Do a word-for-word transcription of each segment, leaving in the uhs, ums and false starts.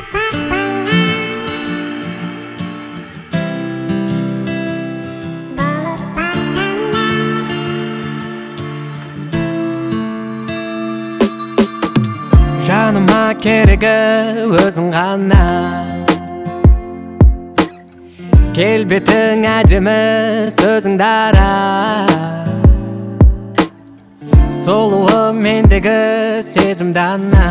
Жаныма керегі өзің ғана, келбетің әдемі, сөзің дара, сұлуы мендегі сезім дана.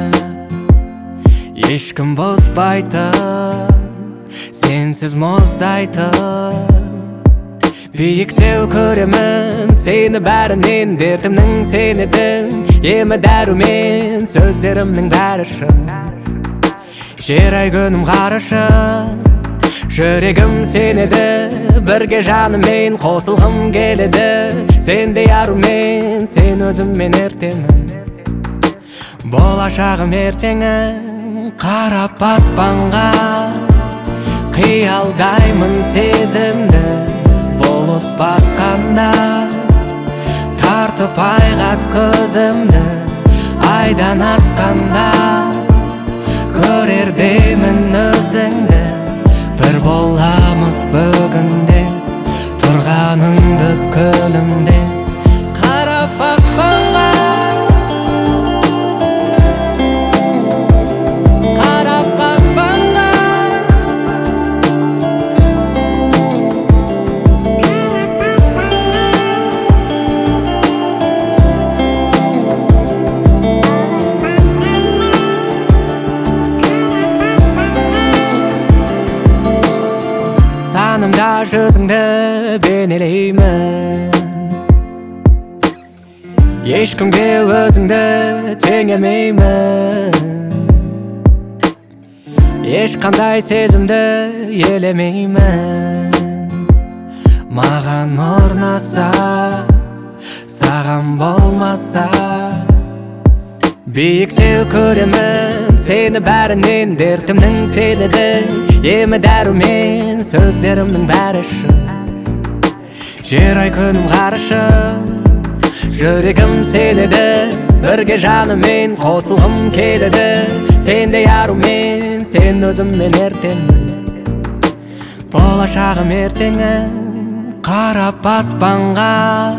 Ешкім бұзбайтын, сенсіз мұздайтын, биіктеу көремін сені бәрінен. Дертімнің сен едің, емі дәрумен, сөздерімнің бәрі шын. Жер ай күнім қарышын, жүрегім сен еді, бірге жанымен қосылғым келеді. Сендей арумен, сен өзіммен ертемін, болашағым ертеңім. Қарап аспанға, қиялдаймын сезімді, бұлт басқанда тартып айға көзімді. Айдан асқанда көрер деймін өзіңді, бір боламыз бүгінде, тұрғаныңды күлімде. Қарап аспанға, қарап аспанға, санымда жүзіңді бейнелеймін, ешкімге өзіңді теңемеймін. Ешқандай сезімді елемеймін, маған орнаса, саған болмаса. Биіктеу көремін сені бәрінен, дертімнің сен едің, емі дәрумен, сөздерімнің бәрі шын. Жер ай күнім қарышын, жүрегім сен еді, бірге жанымен қосылғым келеді. Сендей арумен, сен өзіммен ертемін, болашағым ертеңім. Қарап аспанға,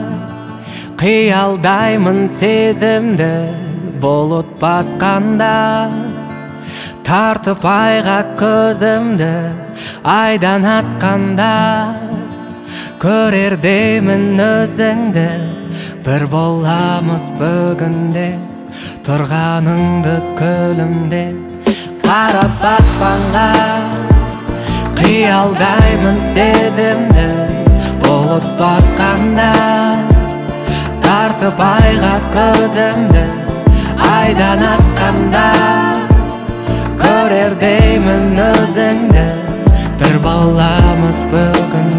қиялдаймын сезімді, бұлт басқанда тартып айға көзімді. Айдан асқанда көрер деймін өзіңді, бір боламыз бүгінде, тұрғаныңды күлімде. Қарап аспанға, қиялдаймын сезімді, бұлт басқанда тартып айға көзімді. Айдан асқанда көрер деймін өзіңді, бір боламыз бүгін.